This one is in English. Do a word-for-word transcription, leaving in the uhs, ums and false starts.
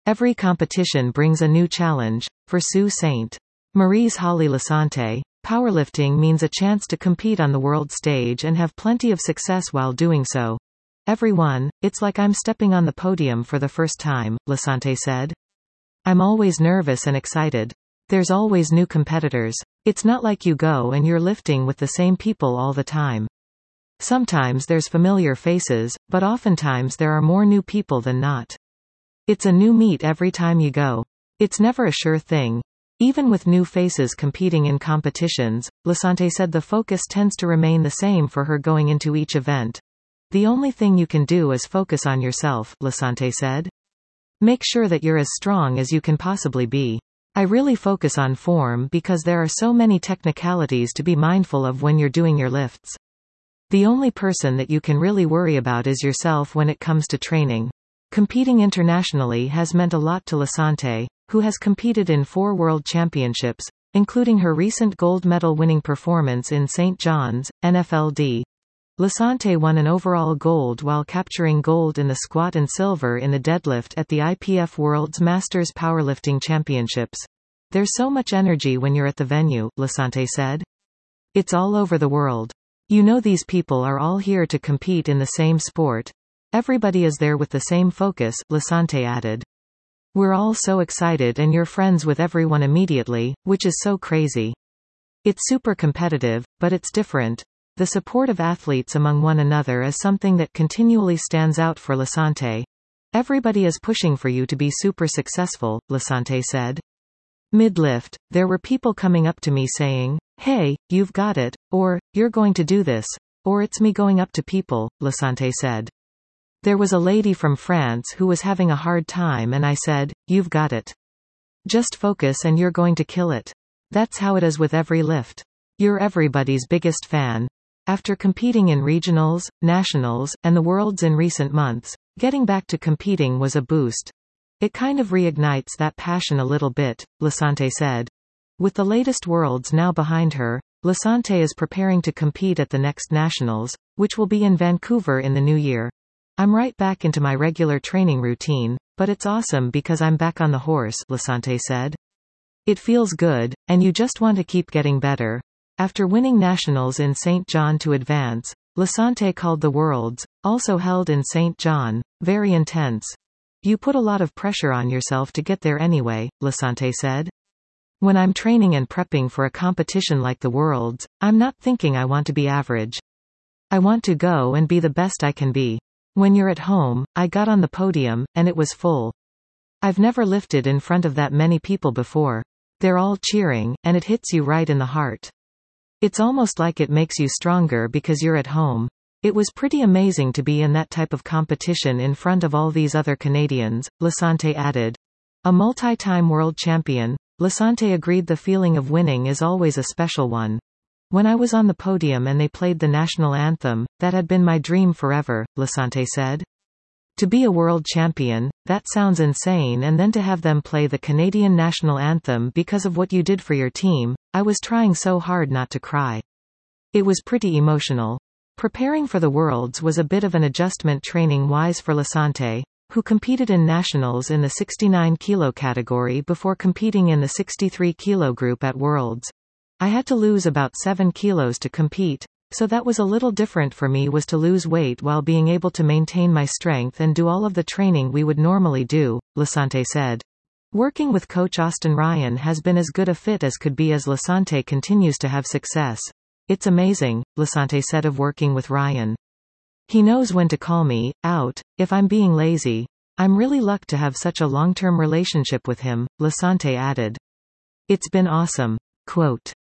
Every competition brings a new challenge. For Sault Ste. Marie's Holly Lasante, powerlifting means a chance to compete on the world stage and have plenty of success while doing so. Everyone, it's like I'm stepping on the podium for the first time, Lasante said. I'm always nervous and excited. There's always new competitors. It's not like you go and you're lifting with the same people all the time. Sometimes there's familiar faces, but oftentimes there are more new people than not. It's a new meet every time you go. It's never a sure thing. Even with new faces competing in competitions, Lasante said the focus tends to remain the same for her going into each event. The only thing you can do is focus on yourself, Lasante said. Make sure that you're as strong as you can possibly be. I really focus on form because there are so many technicalities to be mindful of when you're doing your lifts. The only person that you can really worry about is yourself when it comes to training. Competing internationally has meant a lot to Lasante, who has competed in four world championships, including her recent gold medal winning performance in Saint John's, N F L D. Lasante won an overall gold while capturing gold in the squat and silver in the deadlift at the I P F World's Masters Powerlifting Championships. There's so much energy when you're at the venue, Lasante said. It's all over the world. You know, these people are all here to compete in the same sport. Everybody is there with the same focus, Lasante added. We're all so excited and you're friends with everyone immediately, which is so crazy. It's super competitive, but it's different. The support of athletes among one another is something that continually stands out for Lasante. Everybody is pushing for you to be super successful, Lasante said. Mid-lift, there were people coming up to me saying, "Hey, you've got it," or, "You're going to do this," or "It's me going up to people," Lasante said. There was a lady from France who was having a hard time and I said, "You've got it. Just focus and you're going to kill it." That's how it is with every lift. You're everybody's biggest fan. After competing in regionals, nationals, and the worlds in recent months, getting back to competing was a boost. It kind of reignites that passion a little bit, Lasante said. With the latest worlds now behind her, Lasante is preparing to compete at the next nationals, which will be in Vancouver in the new year. I'm right back into my regular training routine, but it's awesome because I'm back on the horse, Lasante said. It feels good, and you just want to keep getting better. After winning nationals in Saint John to advance, Lasante called the Worlds, also held in Saint John, very intense. You put a lot of pressure on yourself to get there anyway, Lasante said. When I'm training and prepping for a competition like the Worlds, I'm not thinking I want to be average. I want to go and be the best I can be. When you're at home, I got on the podium, and it was full. I've never lifted in front of that many people before. They're all cheering, and it hits you right in the heart. It's almost like it makes you stronger because you're at home. It was pretty amazing to be in that type of competition in front of all these other Canadians, Lasante added. A multi-time world champion, Lasante agreed the feeling of winning is always a special one. When I was on the podium and they played the national anthem, that had been my dream forever, Lasante said. To be a world champion, that sounds insane, and then to have them play the Canadian national anthem because of what you did for your team, I was trying so hard not to cry. It was pretty emotional. Preparing for the Worlds was a bit of an adjustment training-wise for Lasante, who competed in nationals in the sixty-nine kilo category before competing in the sixty-three kilo group at Worlds. I had to lose about seven kilos to compete, so that was a little different for me, was to lose weight while being able to maintain my strength and do all of the training we would normally do, Lasante said. Working with coach Austin Ryan has been as good a fit as could be as Lasante continues to have success. It's amazing, Lasante said of working with Ryan. He knows when to call me out if I'm being lazy. I'm really lucky to have such a long-term relationship with him, Lasante added. It's been awesome. Quote.